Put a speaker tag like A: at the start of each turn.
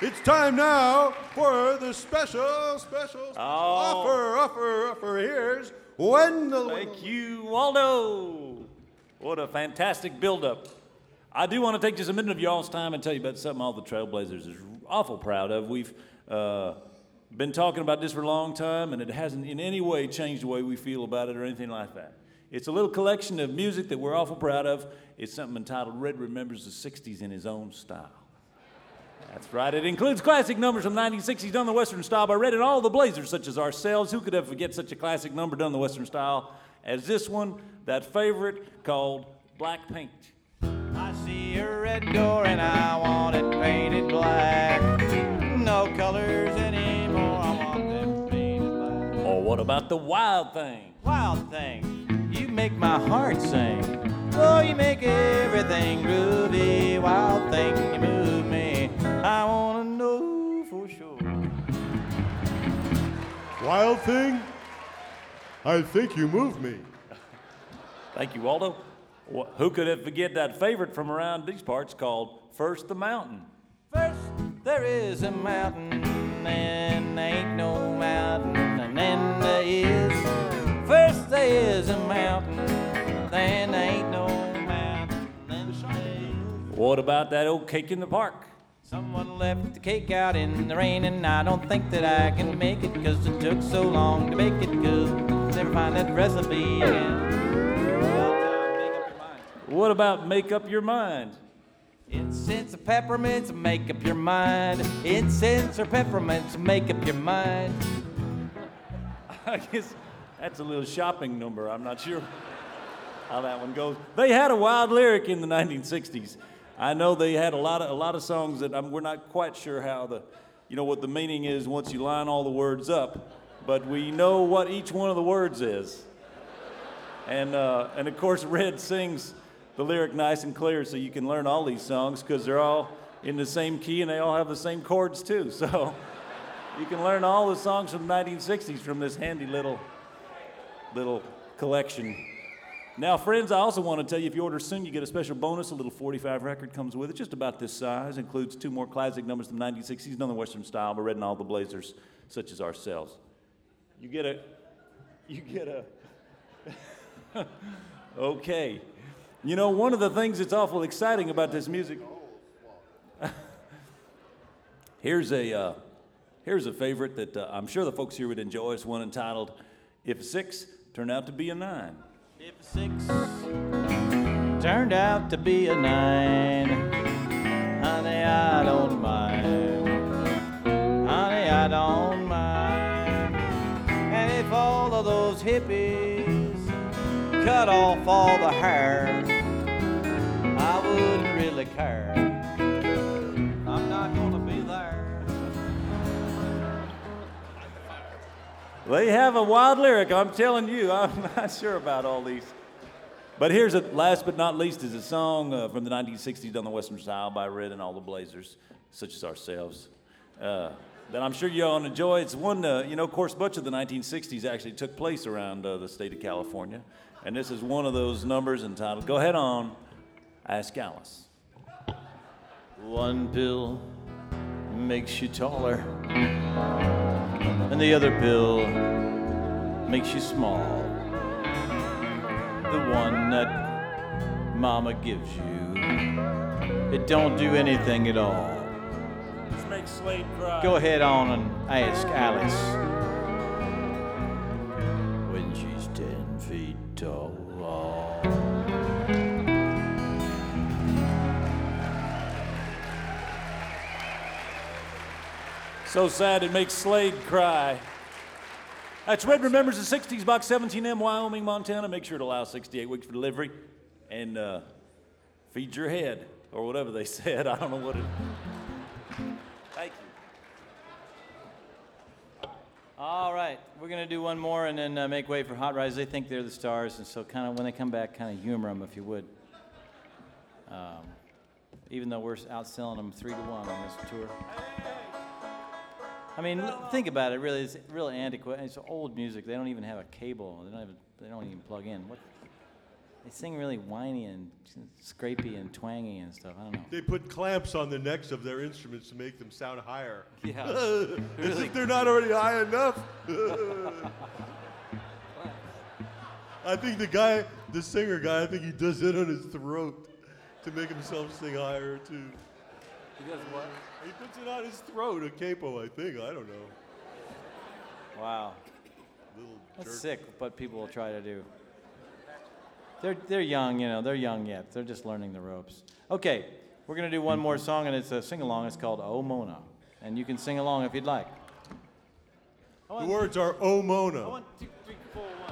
A: It's time now for the special offer. Here's Wendell.
B: Thank you, Waldo. What a fantastic build-up. I do want to take just a minute of y'all's time and tell you about something all the Trailblazers is awful proud of. We've been talking about this for a long time, and it hasn't in any way changed the way we feel about it or anything like that. It's a little collection of music that we're awful proud of. It's something entitled Red Remembers the 60s in his own style. That's right, it includes classic numbers from the 1960s done in the Western style by Red and all the Blazers, such as ourselves. Who could ever forget such a classic number done in the Western style as this one, that favorite called Black Paint.
C: I see a red door and I want it painted black. No colors anymore, I want them painted black.
B: Or what about the Wild Thing?
C: Wild thing, you make my heart sing. Oh, you make everything groovy. Wild thing, you move me. I wanna know for sure.
A: Wild Thing, I think you moved me.
B: Thank you, Waldo. Who could ever forget that favorite from around these parts called First the Mountain?
C: First there is a mountain, and ain't no mountain, and then there is. First there is a mountain, then ain't no mountain, then there is.
B: What about that old Cake in the Park?
C: Someone left the cake out in the rain, and I don't think that I can make it, 'cause it took so long to bake it, 'cause never find that recipe again. Make up your mind.
B: What about Make Up Your Mind?
C: Incense or peppermints, make up your mind. Incense or peppermints, make up your mind.
B: I guess that's a little shopping number. I'm not sure how that one goes. They had a wild lyric in the 1960s. I know they had a lot of songs that we're not quite sure how what the meaning is once you line all the words up, but we know what each one of the words is. And of course, Red sings the lyric nice and clear, so you can learn all these songs because they're all in the same key and they all have the same chords too. So you can learn all the songs from the 1960s from this handy little collection. Now, friends, I also want to tell you, if you order soon, you get a special bonus. A little 45 record comes with it, just about this size. Includes 2 more classic numbers from the 1960s, done in the Western style, by Red and all the Blazers, such as ourselves. You get a. Okay. You know, one of the things that's awful exciting about this music. Here's a favorite that I'm sure the folks here would enjoy. It's one entitled "If a 6 Turned Out to Be a 9."
C: If a 6 turned out to be a 9, honey, I don't mind. Honey, I don't mind. And if all of those hippies cut off all the hair, I wouldn't really care. I'm not gonna be there.
B: They have a wild lyric, I'm telling you. I'm not sure about all these. But here's last but not least, is a song from the 1960s done the Western style by Red and all the Blazers, such as ourselves, that I'm sure you all enjoy. It's one, of course, much of the 1960s actually took place around the state of California. And this is one of those numbers entitled, go ahead on, Ask Alice.
C: One pill makes you taller, and the other pill makes you small. The one that Mama gives you, it don't do anything at all.
B: Let's make Slade cry.
C: Go ahead on and ask Alice when she's 10 feet tall.
B: So sad it makes Slade cry. That's Red Remembers the 60s, Box 17M, Wyoming, Montana. Make sure to allow 68 weeks for delivery. And feed your head, or whatever they said. I don't know what it is. Thank you.
C: All right, we're going to do one more and then make way for Hot Rise. They think they're the stars, and so kind of when they come back, kind of humor them if you would. Even though we're outselling them 3-1 on this tour. I mean, think about it. Really, it's really antiquated. It's old music. They don't even have a cable. They don't even plug in. What? They sing really whiny and scrapey and twangy and stuff. I don't know.
A: They put clamps on the necks of their instruments to make them sound higher.
C: Yeah.
A: As if they're not already high enough. I think the singer guy, I think he does it on his throat to make himself sing higher too.
C: He does what?
A: He puts it on his throat, a capo, I think. I don't know.
C: Wow.
A: Little
C: That's
A: jerk.
C: sick what people will try to do. They're young, you know, they're young yet. They're just learning the ropes. Okay, we're going to do one more song, and it's a sing-along. It's called Oh Mona. And you can sing along if you'd like.
A: The words are "Oh Mona."
C: 1, 2,